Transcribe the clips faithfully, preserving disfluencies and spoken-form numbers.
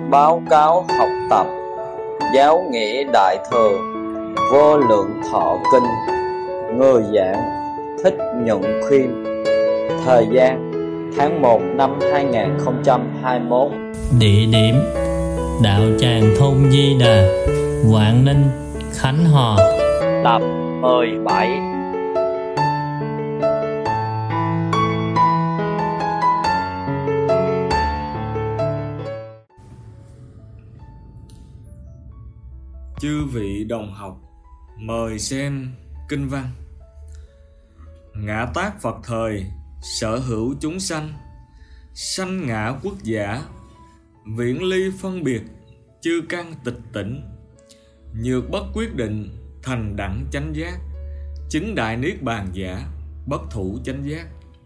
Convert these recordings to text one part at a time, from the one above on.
báo cáo học tập giáo nghĩa đại thừa vô lượng thọ kinh. Người giảng Thích Nhuận Khuyên. Thời gian tháng một năm hai nghìn không trăm hai mươi mốt. Địa điểm đạo tràng thôn Di Đà, Vạn Ninh, Khánh Hòa. Tập mười bảy. Chư vị đồng học, mời xem kinh văn. Ngã tát Phật thời, sở hữu chúng sanh, sanh ngã quốc giả, viễn ly phân biệt, chư căn tịch tỉnh, nhược bất quyết định, thành đẳng chánh giác, chứng đại niết bàn giả, bất thủ chánh giác.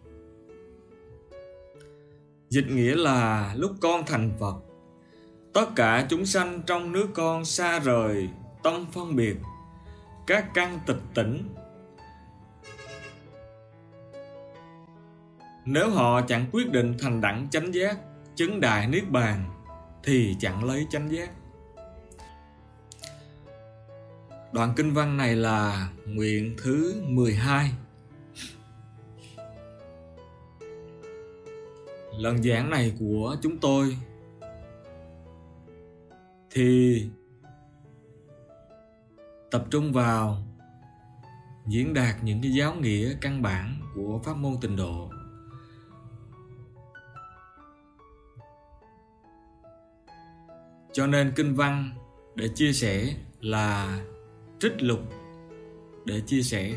Dịch nghĩa là lúc con thành Phật, tất cả chúng sanh trong nước con xa rời tâm phân biệt, các căn tịch tỉnh. Nếu họ chẳng quyết định thành đẳng chánh giác, chứng đại niết bàn, thì chẳng lấy chánh giác. Đoạn kinh văn này là nguyện thứ mười hai. Lần giảng này của chúng tôi thì tập trung vào diễn đạt những cái giáo nghĩa căn bản của pháp môn Tịnh độ. Cho nên kinh văn để chia sẻ là trích lục để chia sẻ.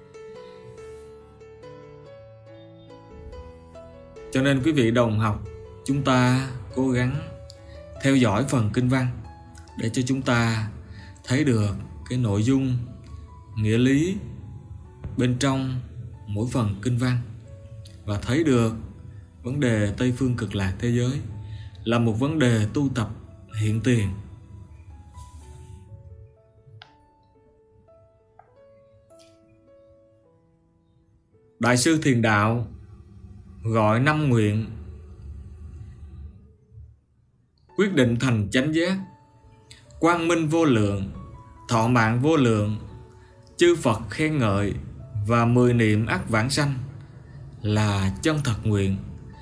Cho nên quý vị đồng học, chúng ta cố gắng theo dõi phần kinh văn để cho chúng ta thấy được cái nội dung, nghĩa lý bên trong mỗi phần kinh văn, và thấy được vấn đề Tây phương cực lạc thế giới là một vấn đề tu tập hiện tiền. Đại sư Thiền Đạo gọi năm nguyện: quyết định thành chánh giác, quang minh vô lượng, thọ mạng vô lượng, chư Phật khen ngợi và mười niệm ắt vãng sanh là chân thật nguyện.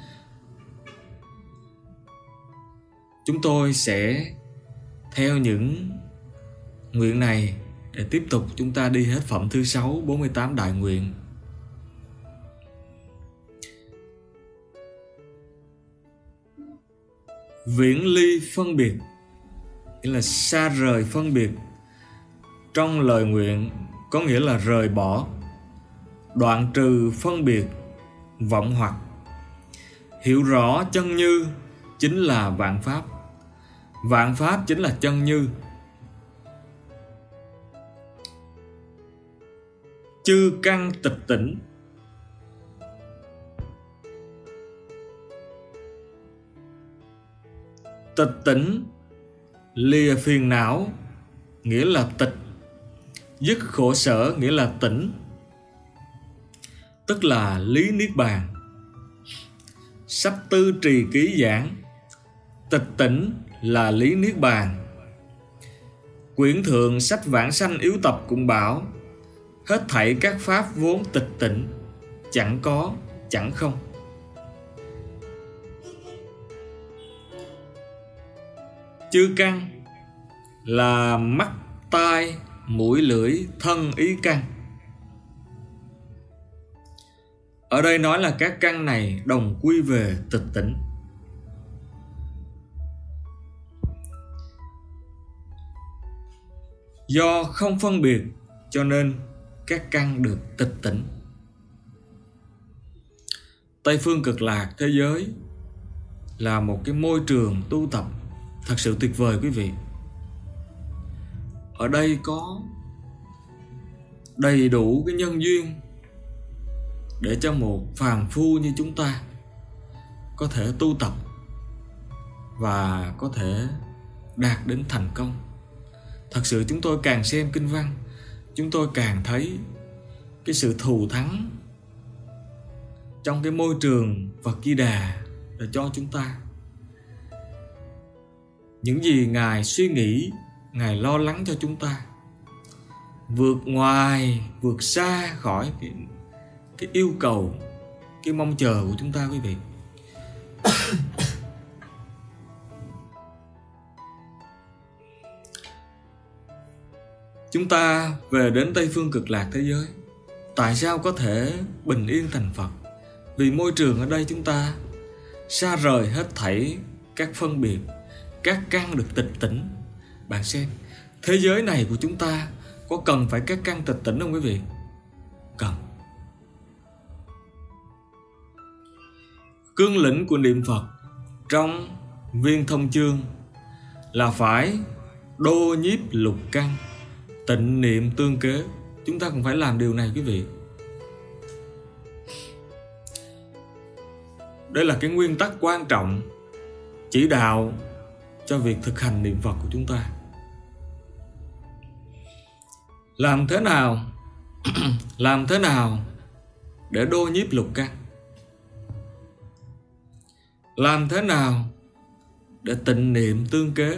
Chúng tôi sẽ theo những nguyện này để tiếp tục chúng ta đi hết phẩm thứ sáu, bốn mươi tám đại nguyện. Viễn ly phân biệt, nghĩa là xa rời phân biệt. Trong lời nguyện có nghĩa là rời bỏ, đoạn trừ phân biệt, vọng hoặc. Hiểu rõ chân như chính là vạn pháp, vạn pháp chính là chân như. Chư căn tịch tỉnh, tịch tỉnh lìa phiền não nghĩa là tịch, dứt khổ sở nghĩa là tỉnh, tức là lý niết bàn. Sách tư trì ký giảng, tịch tỉnh là lý niết bàn. Quyển thượng sách vãng sanh yếu tập cũng bảo, hết thảy các pháp vốn tịch tỉnh, chẳng có chẳng không. Chư căn là mắt, tai, mũi, lưỡi, thân, ý căn. Ở đây nói là các căn này đồng quy về tịch tỉnh. Do không phân biệt cho nên các căn được tịch tỉnh. Tây phương cực lạc thế giới là một cái môi trường tu tập thật sự tuyệt vời quý vị. Ở đây có đầy đủ cái nhân duyên để cho một phàm phu như chúng ta có thể tu tập và có thể đạt đến thành công. Thật sự chúng tôi càng xem kinh văn, chúng tôi càng thấy cái sự thù thắng trong cái môi trường Phật Di Đà để cho chúng ta. những gì Ngài suy nghĩ, Ngài lo lắng cho chúng ta, vượt ngoài, vượt xa khỏi cái, cái yêu cầu, cái mong chờ của chúng ta quý vị. Chúng ta về đến Tây Phương Cực Lạc thế giới, tại sao có thể bình yên thành Phật? Vì môi trường ở đây chúng ta xa rời hết thảy các phân biệt, các căn được tịch tỉnh. Bạn xem, thế giới này của chúng ta có cần phải các căn tịch tỉnh không quý vị? Cần. Cương lĩnh của niệm Phật trong Viên Thông Chương là phải đô nhiếp lục căn, tịnh niệm tương kế. Chúng ta cũng phải làm điều này quý vị. Đây là cái nguyên tắc quan trọng chỉ đạo cho việc thực hành niệm Phật của chúng ta. Làm thế nào Làm thế nào để đô nhiếp lục căn? Làm thế nào để tịnh niệm tương kế?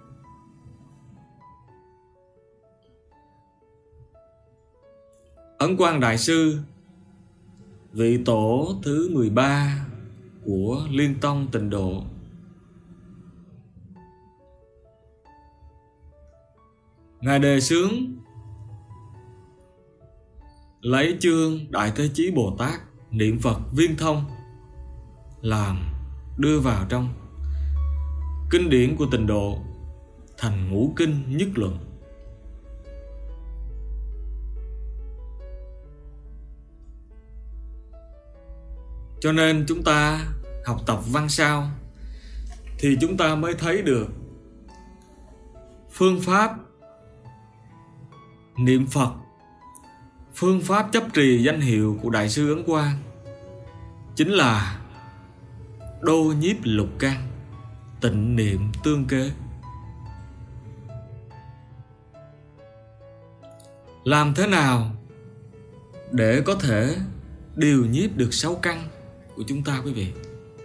Ấn Quang Đại Sư, vị tổ thứ mười ba của Liên Tông Tịnh Độ, Ngài đề xướng lấy chương Đại Thế Chí Bồ Tát niệm Phật viên thông làm đưa vào trong kinh điển của Tịnh Độ thành ngũ kinh nhất luận. Cho nên chúng ta học tập văn sao thì chúng ta mới thấy được phương pháp niệm Phật, phương pháp chấp trì danh hiệu của Đại sư Ấn Quang chính là đô nhiếp lục căn, tịnh niệm tương kế. Làm thế nào để có thể điều nhiếp được sáu căn của chúng ta quý vị?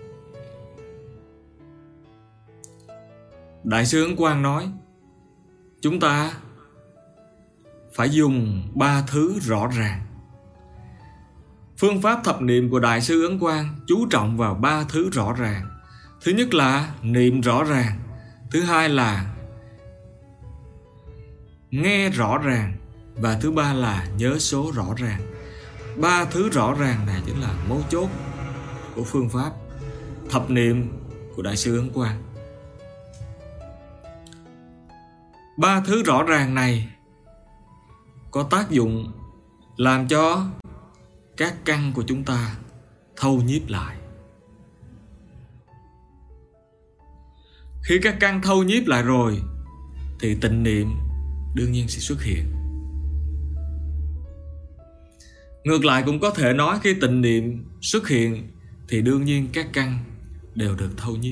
Đại sư Ấn Quang nói chúng ta phải dùng ba thứ rõ ràng. Phương pháp thập niệm của Đại sư Ấn Quang chú trọng vào ba thứ rõ ràng. Thứ nhất là niệm rõ ràng, thứ hai là nghe rõ ràng, và thứ ba là nhớ số rõ ràng. Ba thứ rõ ràng này chính là mấu chốt của phương pháp thập niệm của Đại sư Ấn Quang. Ba thứ rõ ràng này có tác dụng làm cho các căn của chúng ta thâu nhiếp lại. Khi các căn thâu nhiếp lại rồi thì tịnh niệm đương nhiên sẽ xuất hiện. Ngược lại cũng có thể nói khi tịnh niệm xuất hiện thì đương nhiên các căn đều được thâu nhiếp.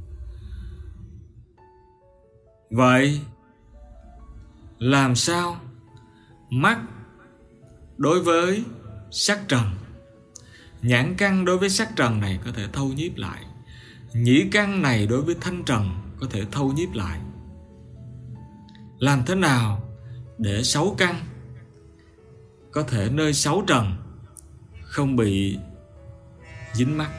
Vậy làm sao mắt đối với sắc trần, nhãn căn đối với sắc trần này có thể thâu nhiếp lại, nhĩ căn này đối với thanh trần có thể thâu nhiếp lại? Làm thế nào để sáu căn có thể nơi sáu trần không bị dính mắc?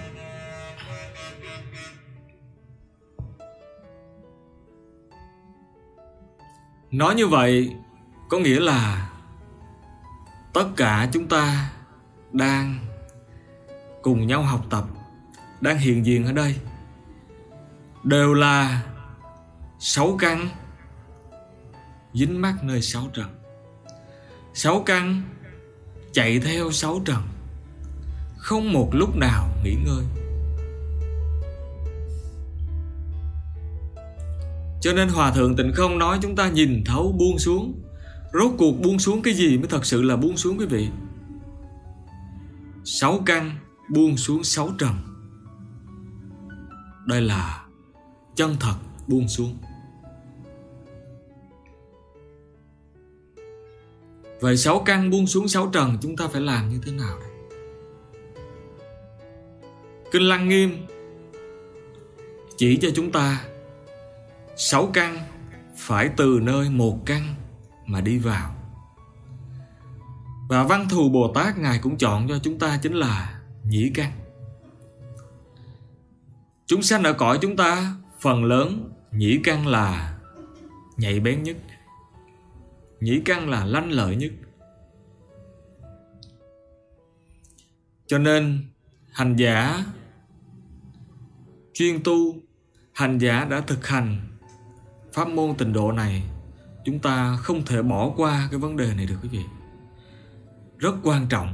Nói như vậy có nghĩa là tất cả chúng ta đang cùng nhau học tập, đang hiện diện ở đây đều là sáu căn dính mắc nơi sáu trần. Sáu căn chạy theo sáu trần, không một lúc nào nghỉ ngơi. Cho nên Hòa Thượng Tịnh Không nói chúng ta nhìn thấu buông xuống. Rốt cuộc buông xuống cái gì mới thật sự là buông xuống quý vị? Sáu căn buông xuống sáu trần. Đây là chân thật buông xuống. Vậy sáu căn buông xuống sáu trần chúng ta phải làm như thế nào đây? Kinh Lăng Nghiêm chỉ cho chúng ta sáu căn phải từ nơi một căn mà đi vào. Và Văn Thù Bồ Tát Ngài cũng chọn cho chúng ta chính là nhĩ căn. Chúng sanh ở cõi chúng ta phần lớn nhĩ căn là nhạy bén nhất, nhĩ căn là lanh lợi nhất. Cho nên hành giả chuyên tu, hành giả đã thực hành pháp môn tịnh độ này, chúng ta không thể bỏ qua cái vấn đề này được quý vị. Rất quan trọng.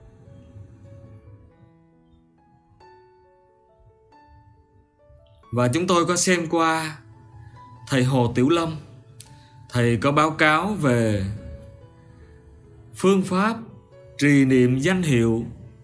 Và chúng tôi có xem qua thầy Hồ Tiểu Lâm, thầy có báo cáo về phương pháp trì niệm danh hiệu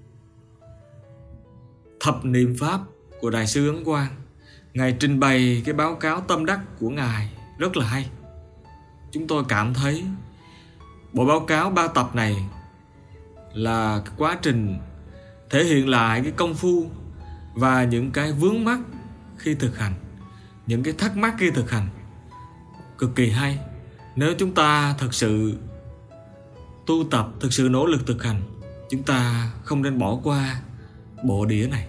thập niệm pháp của Đại sư Ấn Quang. Ngài trình bày cái báo cáo tâm đắc của Ngài rất là hay. Chúng tôi cảm thấy bộ báo cáo ba tập này là cái quá trình thể hiện lại cái công phu và những cái vướng mắc khi thực hành, những cái thắc mắc khi thực hành, cực kỳ hay. Nếu chúng ta thực sự tu tập, thực sự nỗ lực thực hành, chúng ta không nên bỏ qua bộ đĩa này.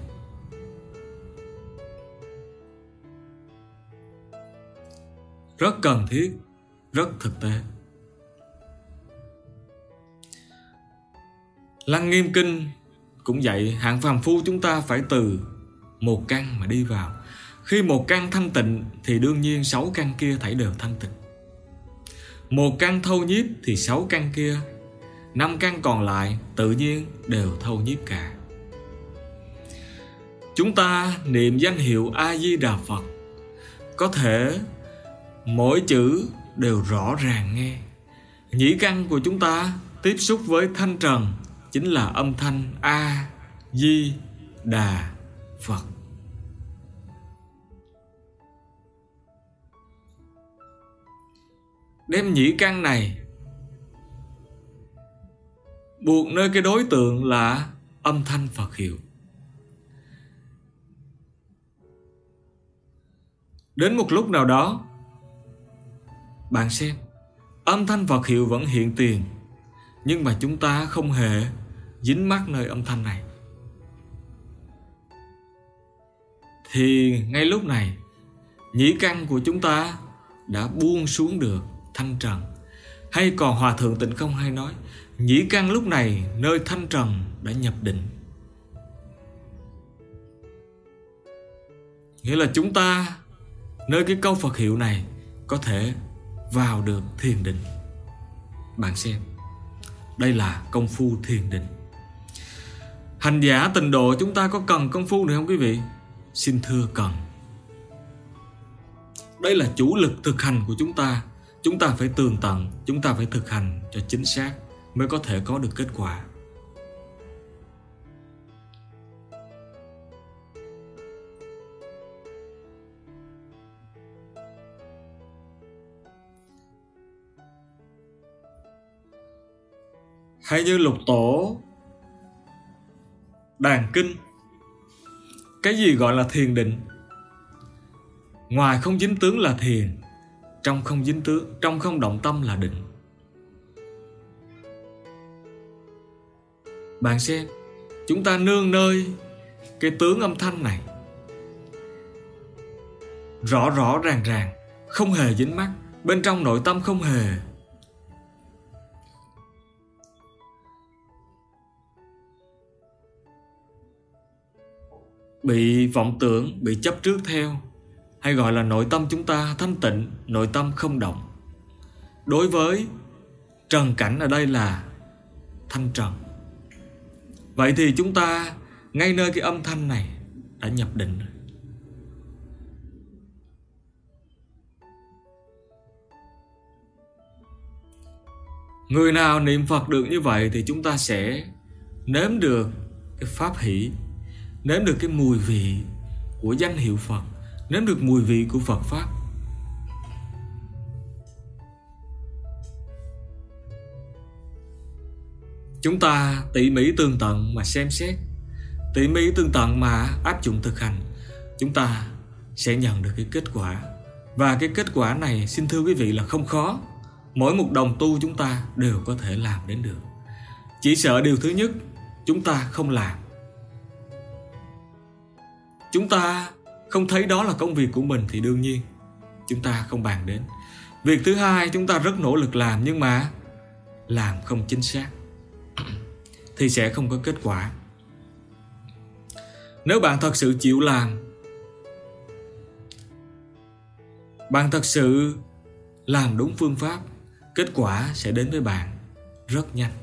Rất cần thiết, rất thực tế. Lăng Nghiêm Kinh cũng dạy hạng phàm phu chúng ta phải từ một căn mà đi vào. Khi một căn thanh tịnh thì đương nhiên sáu căn kia thảy đều thanh tịnh. Một căn thâu nhiếp thì sáu căn kia, năm căn còn lại tự nhiên đều thâu nhiếp cả. Chúng ta niệm danh hiệu A Di Đà Phật, có thể mỗi chữ đều rõ ràng nghe. Nhĩ căn của chúng ta tiếp xúc với thanh trần chính là âm thanh A Di Đà Phật. Đem nhĩ căn này buộc nơi cái đối tượng là âm thanh Phật hiệu. Đến một lúc nào đó, bạn xem, âm thanh Phật hiệu vẫn hiện tiền, nhưng mà chúng ta không hề dính mắc nơi âm thanh này. Thì ngay lúc này, nhĩ căn của chúng ta đã buông xuống được thanh trần. Hay còn Hòa Thượng Tịnh Không hay nói, nhĩ căn lúc này nơi thanh trần đã nhập định. Nghĩa là chúng ta nơi cái câu Phật hiệu này có thể vào được thiền định. Bạn xem, đây là công phu thiền định. Hành giả tịnh độ chúng ta có cần công phu nữa không quý vị? Xin thưa cần. Đây là chủ lực thực hành của chúng ta. Chúng ta phải tường tận, chúng ta phải thực hành cho chính xác mới có thể có được kết quả. Hay như Lục Tổ Đàn Kinh, cái gì gọi là thiền định? Ngoài không dính tướng là thiền, trong không dính tướng, trong không động tâm là định. Bạn xem, chúng ta nương nơi cái tướng âm thanh này rõ rõ ràng ràng, không hề dính mắc, bên trong nội tâm không hề bị vọng tưởng, bị chấp trước theo, hay gọi là nội tâm chúng ta thanh tịnh, nội tâm không động. Đối với trần cảnh ở đây là thanh trần. Vậy thì chúng ta ngay nơi cái âm thanh này đã nhập định. Người nào niệm Phật được như vậy thì chúng ta sẽ nếm được cái pháp hỷ, nếm được cái mùi vị của danh hiệu Phật, nếm được mùi vị của Phật Pháp. Chúng ta tỉ mỉ tương tận mà xem xét, tỉ mỉ tương tận mà áp dụng thực hành, chúng ta sẽ nhận được cái kết quả Và cái kết quả này xin thưa quý vị là không khó. Mỗi một đồng tu chúng ta đều có thể làm đến được. Chỉ sợ điều thứ nhất, chúng ta không làm. Chúng ta không thấy đó là công việc của mình thì đương nhiên chúng ta không bàn đến. Việc thứ hai, chúng ta rất nỗ lực làm nhưng mà làm không chính xác thì sẽ không có kết quả. Nếu bạn thật sự chịu làm, bạn thật sự làm đúng phương pháp, kết quả sẽ đến với bạn rất nhanh.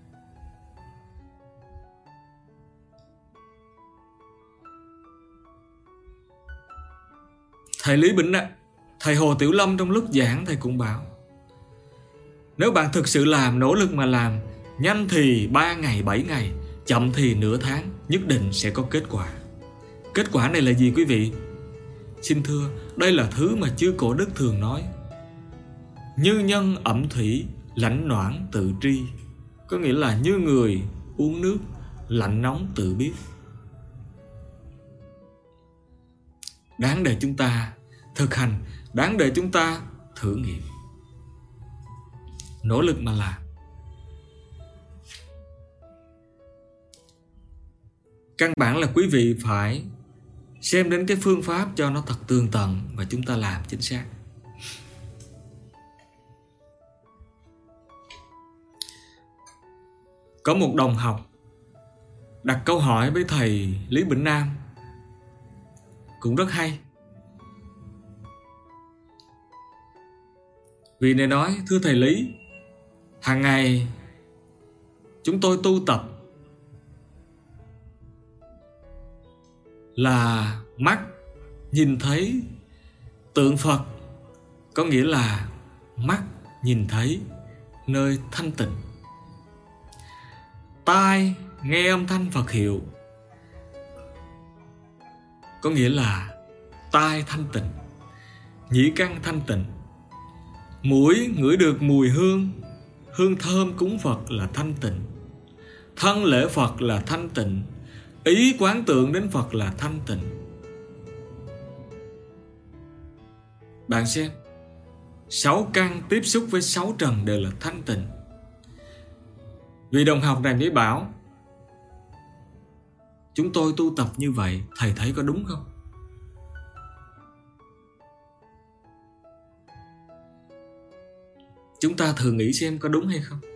Thầy Lý Bỉnh ạ, thầy Hồ Tiểu Lâm trong lúc giảng thầy cũng bảo, nếu bạn thực sự làm, nỗ lực mà làm, nhanh thì ba ngày, bảy ngày, chậm thì nửa tháng, nhất định sẽ có kết quả. Kết quả này là gì quý vị? Xin thưa, đây là thứ mà chư Cổ Đức thường nói: như nhân ẩm thủy, lãnh noãn tự tri. Có nghĩa là như người uống nước, lạnh nóng tự biết. Đáng để chúng ta thực hành, đáng để chúng ta thử nghiệm. Nỗ lực mà làm. Căn bản là quý vị phải xem đến cái phương pháp cho nó thật tường tận và chúng ta làm chính xác. Có một đồng học đặt câu hỏi với thầy Lý Bỉnh Nam cũng rất hay. Vị này nói: thưa thầy Lý, hàng ngày chúng tôi tu tập là mắt nhìn thấy tượng Phật, có nghĩa là mắt nhìn thấy nơi thanh tịnh, tai nghe âm thanh Phật hiệu, có nghĩa là tai thanh tịnh, nhĩ căn thanh tịnh, mũi ngửi được mùi hương, hương thơm cúng Phật là thanh tịnh, thân lễ Phật là thanh tịnh, ý quán tượng đến Phật là thanh tịnh. Bạn xem, sáu căn tiếp xúc với sáu trần đều là thanh tịnh. Vị đồng học này mới bảo: chúng tôi tu tập như vậy, thầy thấy có đúng không? Chúng ta thử nghĩ xem có đúng hay không.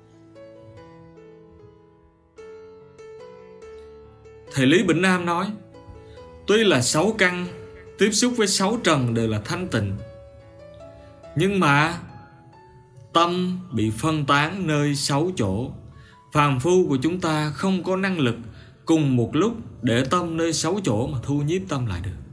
Thầy Lý Bỉnh Nam nói: tuy là sáu căn tiếp xúc với sáu trần đều là thanh tịnh, nhưng mà tâm bị phân tán nơi sáu chỗ. Phàm phu của chúng ta không có năng lực cùng một lúc để tâm nơi sáu chỗ mà thu nhiếp tâm lại được.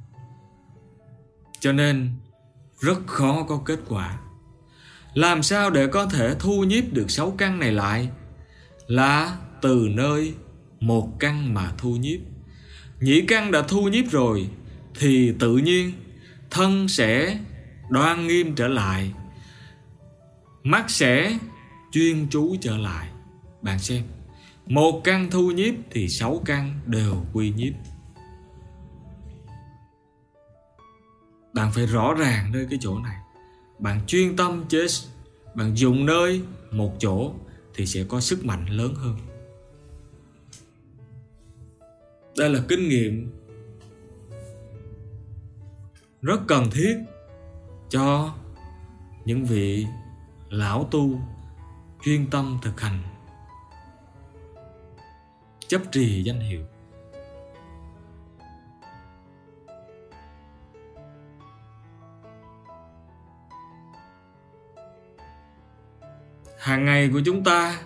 Cho nên rất khó có kết quả. Làm sao để có thể thu nhiếp được sáu căn này lại? Là từ nơi một căn mà thu nhiếp. Nhĩ căn đã thu nhiếp rồi thì tự nhiên thân sẽ đoan nghiêm trở lại, mắt sẽ chuyên chú trở lại. Bạn xem, một căn thu nhiếp thì sáu căn đều quy nhiếp. Bạn phải rõ ràng nơi cái chỗ này. Bạn chuyên tâm chế, bạn dùng nơi một chỗ thì sẽ có sức mạnh lớn hơn. Đây là kinh nghiệm rất cần thiết cho những vị lão tu chuyên tâm thực hành, chấp trì danh hiệu. Hàng ngày của chúng ta,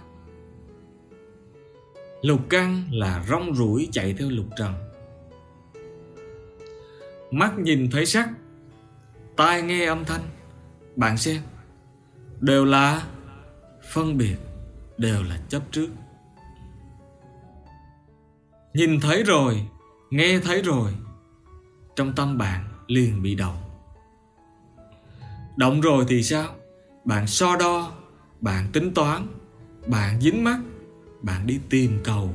lục căn là rong ruổi chạy theo lục trần. Mắt nhìn thấy sắc, tai nghe âm thanh. Bạn xem, đều là phân biệt, đều là chấp trước. Nhìn thấy rồi, nghe thấy rồi, trong tâm bạn liền bị động. Động rồi thì sao? Bạn so đo, bạn tính toán, bạn dính mắc, bạn đi tìm cầu.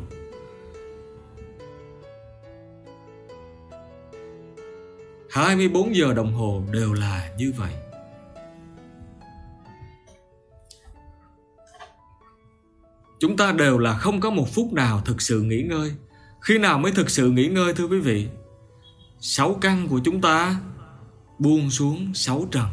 hai mươi bốn giờ đồng hồ đều là như vậy. Chúng ta đều là không có một phút nào thực sự nghỉ ngơi. Khi nào mới thực sự nghỉ ngơi thưa quý vị? Sáu căn của chúng ta buông xuống sáu trần.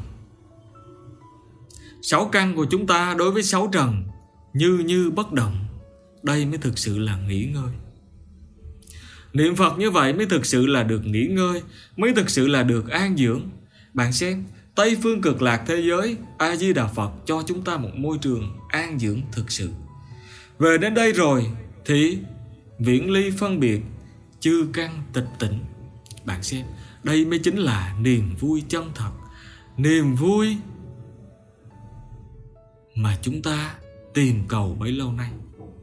Sáu căn của chúng ta đối với sáu trần như như bất động. Đây mới thực sự là nghỉ ngơi. Niệm Phật như vậy mới thực sự là được nghỉ ngơi, mới thực sự là được an dưỡng. Bạn xem, Tây phương cực lạc thế giới, A Di Đà Phật cho chúng ta một môi trường an dưỡng thực sự. Về đến đây rồi thì viễn ly phân biệt, chư căn tịch tỉnh. Bạn xem, đây mới chính là niềm vui chân thật, niềm vui mà chúng ta tìm cầu bấy lâu nay.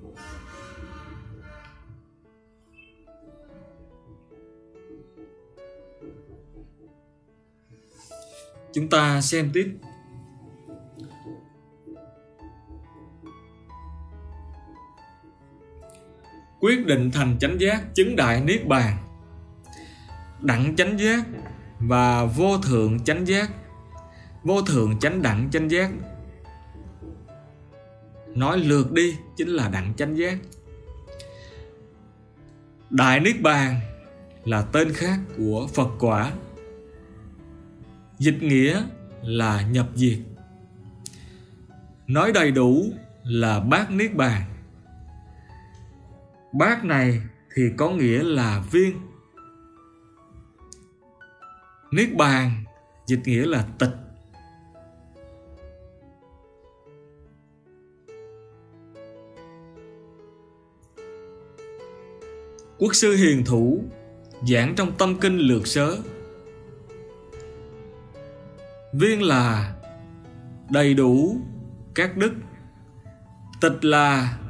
Chúng ta xem tiếp. Quyết định thành chánh giác, chứng đại niết bàn. Đẳng chánh giác và vô thượng chánh giác. Vô thượng chánh đẳng chánh giác, nói lượt đi chính là đẳng chánh giác. Đại niết bàn là tên khác của Phật quả, dịch nghĩa là nhập diệt. Nói đầy đủ là bát niết bàn. Bát này thì có nghĩa là viên. Niết bàn dịch nghĩa là tịch. Quốc sư Hiền Thủ giảng trong Tâm Kinh Lược Sớ. Viên là đầy đủ các đức, tịch là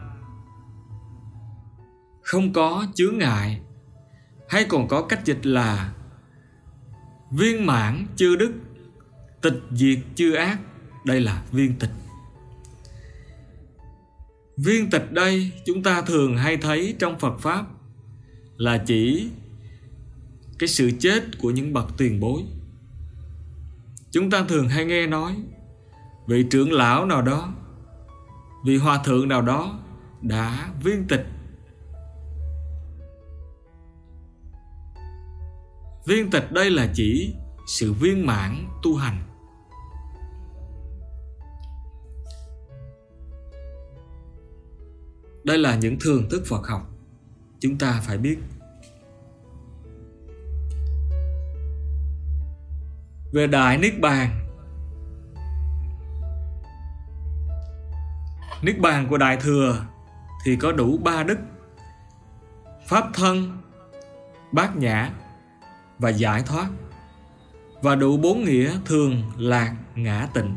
không có chướng ngại, hay còn có cách dịch là viên mãn chư đức, tịch diệt chư ác. Đây là viên tịch. Viên tịch đây chúng ta thường hay thấy trong Phật Pháp là chỉ cái sự chết của những bậc tiền bối. Chúng ta thường hay nghe nói vị trưởng lão nào đó, vị hòa thượng nào đó đã viên tịch. Viên tịch đây là chỉ sự viên mãn tu hành. Đây là những thường thức Phật học chúng ta phải biết. Về đại niết bàn, niết bàn của Đại Thừa thì có đủ ba đức: pháp thân, bát nhã và giải thoát, và đủ bốn nghĩa thường, lạc, ngã, tịnh.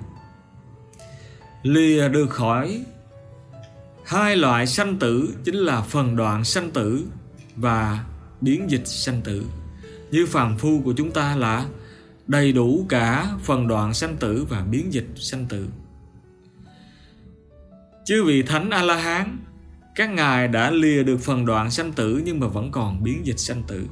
Lìa được khỏi hai loại sanh tử, chính là phần đoạn sanh tử và biến dịch sanh tử. Như phàm phu của chúng ta là đầy đủ cả phần đoạn sanh tử và biến dịch sanh tử. Chư vị thánh A-la-hán, các ngài đã lìa được phần đoạn sanh tử nhưng mà vẫn còn biến dịch sanh tử.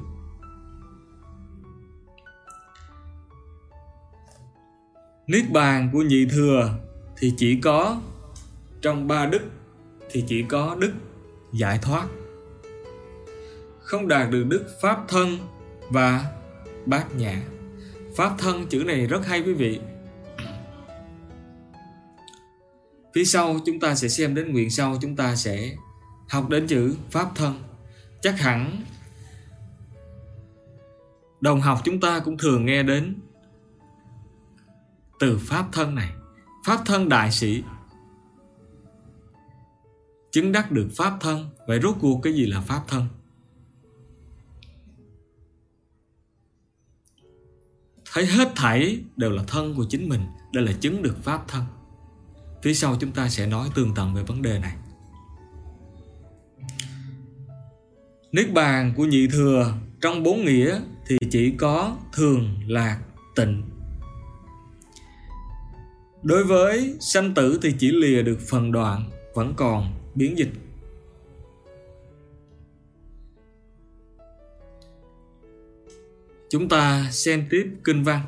Niết bàn của nhị thừa thì chỉ có trong ba đức thì chỉ có đức giải thoát, không đạt được đức pháp thân và bát nhã. Pháp thân chữ này rất hay quý vị. Phía sau chúng ta sẽ xem đến nguyện sau, chúng ta sẽ học đến chữ pháp thân. Chắc hẳn đồng học chúng ta cũng thường nghe đến từ pháp thân này. Pháp thân đại sĩ chứng đắc được pháp thân. Vậy rốt cuộc cái gì là pháp thân? Thấy hết thảy đều là thân của chính mình, đây là chứng được pháp thân. Phía sau chúng ta sẽ nói tường tận về vấn đề này. Niết bàn của nhị thừa trong bốn nghĩa thì chỉ có thường, lạc, tịnh. Đối với sanh tử thì chỉ lìa được phần đoạn, vẫn còn biến dịch. chúng ta xem tiếp kinh văn.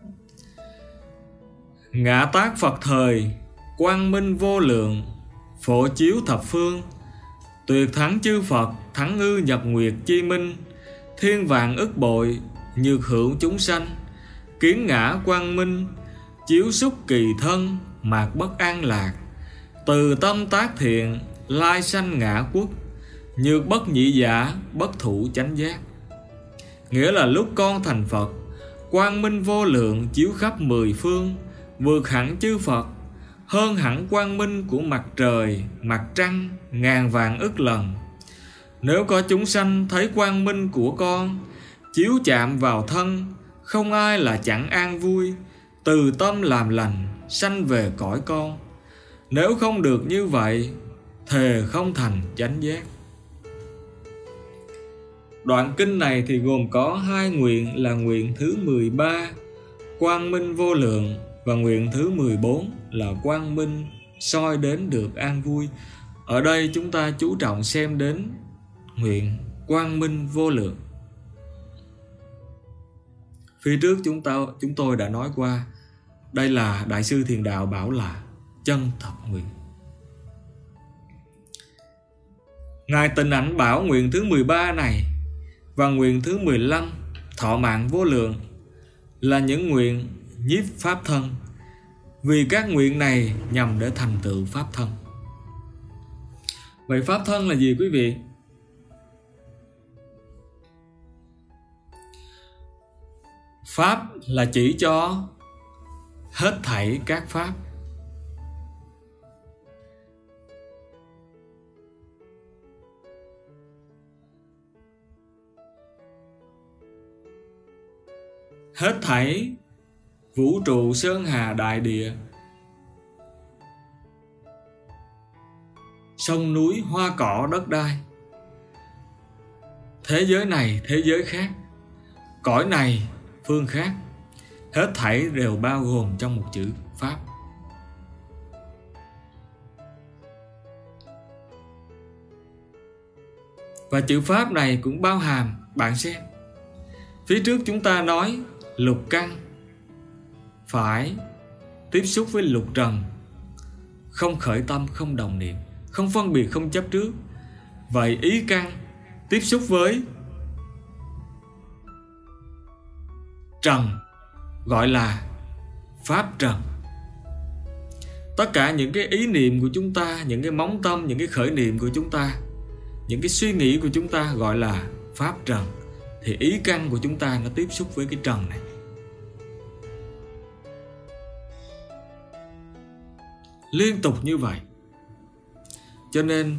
Ngã tát Phật thời, quang minh vô lượng, phổ chiếu thập phương, tuyệt thắng chư Phật, thắng ư nhập nguyệt chi minh, thiên vạn ức bội, nhược hữu chúng sanh, kiến ngã quang minh, chiếu xúc kỳ thân, mạc bất an lạc, từ tâm tác thiện, lai sanh ngã quốc, nhược bất nhị giả, bất thủ chánh giác. Nghĩa là lúc con thành Phật, quang minh vô lượng chiếu khắp mười phương, vượt hẳn chư Phật, hơn hẳn quang minh của mặt trời, mặt trăng ngàn vạn ức lần. Nếu có chúng sanh thấy quang minh của con chiếu chạm vào thân, không ai là chẳng an vui, từ tâm làm lành, sanh về cõi con. Nếu không được như vậy, thề không thành chánh giác. Đoạn kinh này thì gồm có hai nguyện là nguyện thứ mười ba, quang minh vô lượng, và nguyện thứ mười bốn là quang minh soi đến được an vui. Ở đây chúng ta chú trọng xem đến nguyện quang minh vô lượng. Phía trước chúng ta chúng tôi đã nói qua, đây là Đại sư Thiền Đạo bảo là chân thật nguyện. Ngài Tịnh Ảnh bảo nguyện thứ mười ba này và nguyện thứ mười lăm, thọ mạng vô lượng, là những nguyện nhiếp pháp thân, vì các nguyện này nhằm để thành tựu pháp thân. Vậy pháp thân là gì quý vị? Pháp là chỉ cho hết thảy các pháp. Hết thảy vũ trụ sơn hà đại địa, sông núi hoa cỏ đất đai, thế giới này thế giới khác, cõi này phương khác, hết thảy đều bao gồm trong một chữ pháp. Và chữ pháp này cũng bao hàm, bạn xem, phía trước chúng ta nói lục căn phải tiếp xúc với lục trần, không khởi tâm, không đồng niệm, không phân biệt, không chấp trước. Vậy ý căn tiếp xúc với trần gọi là pháp trần. Tất cả những cái ý niệm của chúng ta, những cái móng tâm, những cái khởi niệm của chúng ta, những cái suy nghĩ của chúng ta gọi là pháp trần. Thì ý căn của chúng ta nó tiếp xúc với cái trần này. Liên tục như vậy. Cho nên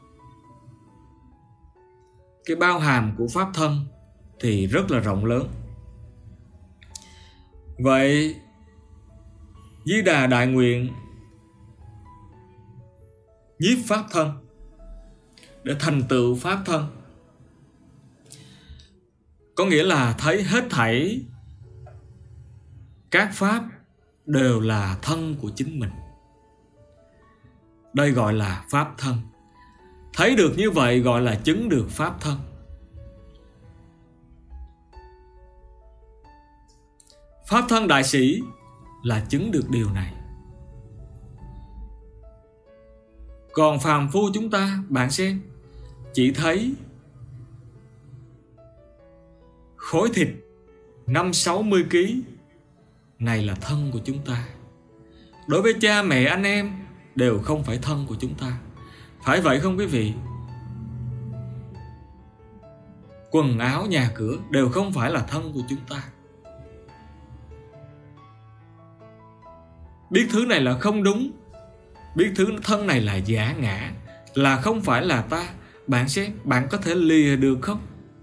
cái bao hàm của pháp thân thì rất là rộng lớn. Vậy Di Đà đại nguyện nhiếp pháp thân để thành tựu pháp thân, có nghĩa là thấy hết thảy các pháp đều là thân của chính mình. Đây gọi là pháp thân. Thấy được như vậy gọi là chứng được pháp thân. Pháp thân đại sĩ là chứng được điều này. Còn phàm phu chúng ta, bạn xem, chỉ thấy khối thịt năm sáu mươi ký này là thân của chúng ta. Đối với cha mẹ anh em đều không phải thân của chúng ta. Phải vậy không quý vị? Quần áo, nhà cửa đều không phải là thân của chúng ta. Biết thứ này là không đúng, biết thứ thân này là giả ngã, là không phải là ta. Bạn xem, bạn có thể lìa được không?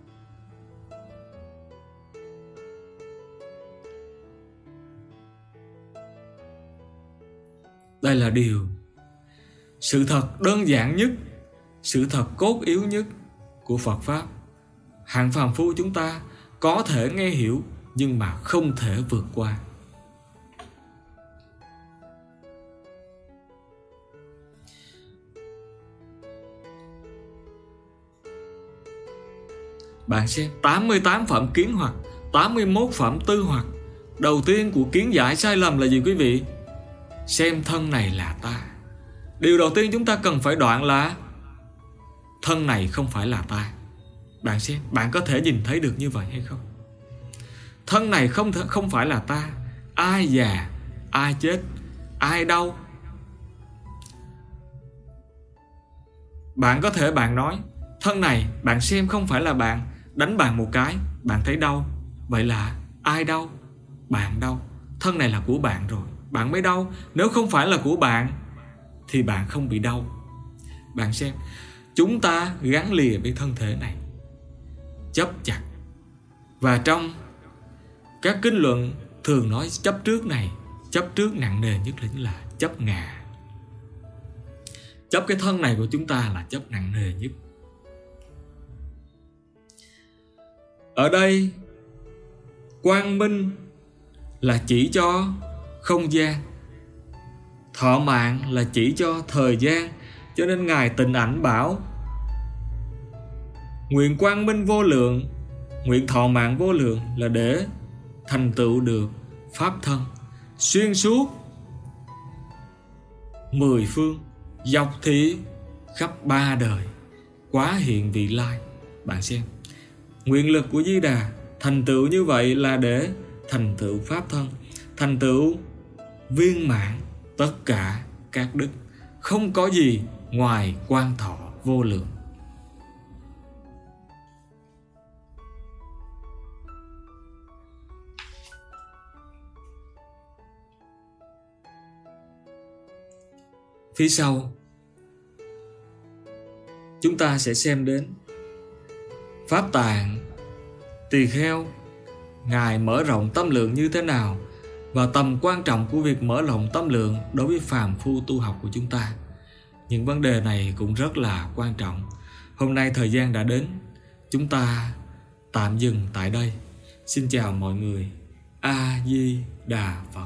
Đây là điều, sự thật đơn giản nhất, sự thật cốt yếu nhất của Phật Pháp. Hạng phàm phu chúng ta có thể nghe hiểu nhưng mà không thể vượt qua. Bạn xem, tám mươi tám phẩm kiến hoặc tám mươi mốt phạm tư hoặc đầu tiên của kiến giải sai lầm là gì quý vị? Xem thân này là ta. Điều đầu tiên chúng ta cần phải đoạn là thân này không phải là ta. Bạn xem, bạn có thể nhìn thấy được như vậy hay không? Thân này không th- không phải là ta. Ai già, ai chết, ai đau. Bạn có thể bạn nói thân này bạn xem không phải là bạn. Đánh bạn một cái, bạn thấy đau. Vậy là ai đau? Bạn đau. Thân này là của bạn rồi, bạn mới đau. Nếu không phải là của bạn thì bạn không bị đau. Bạn xem, chúng ta gắn lìa với thân thể này, chấp chặt. Và trong các kinh luận thường nói chấp trước này, chấp trước nặng nề nhất là, là chấp ngã. Chấp cái thân này của chúng ta là chấp nặng nề nhất. Ở đây quang minh là chỉ cho không gian, thọ mạng là chỉ cho thời gian. Cho nên Ngài Tịnh Ảnh bảo nguyện quang minh vô lượng, nguyện thọ mạng vô lượng là để thành tựu được pháp thân xuyên suốt mười phương, dọc thị khắp ba đời, quá hiện vị lai. Bạn xem, nguyện lực của Di Đà thành tựu như vậy là để thành tựu pháp thân, thành tựu viên mãn tất cả các đức, không có gì ngoài quan thọ vô lượng. Phía sau chúng ta sẽ xem đến Pháp Tạng Tỳ Kheo, Ngài mở rộng tâm lượng như thế nào và tầm quan trọng của việc mở rộng tâm lượng đối với phàm phu tu học của chúng ta. Những vấn đề này cũng rất là quan trọng. Hôm nay thời gian đã đến, chúng ta tạm dừng tại đây. Xin chào mọi người. A Di Đà Phật.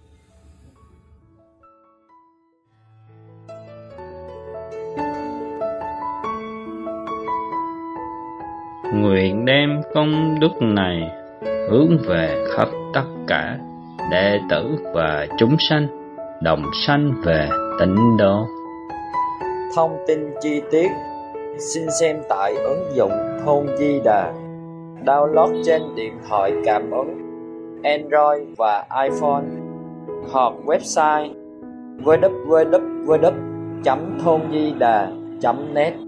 Nguyện đem công đức này hướng về khắp tất cả đệ tử và chúng sanh, đồng sanh về tịnh độ. Thông tin chi tiết xin xem tại ứng dụng Thôn Di Đà, download trên điện thoại cảm ứng Android và iPhone, hoặc website w w w chấm thôn di đà chấm net.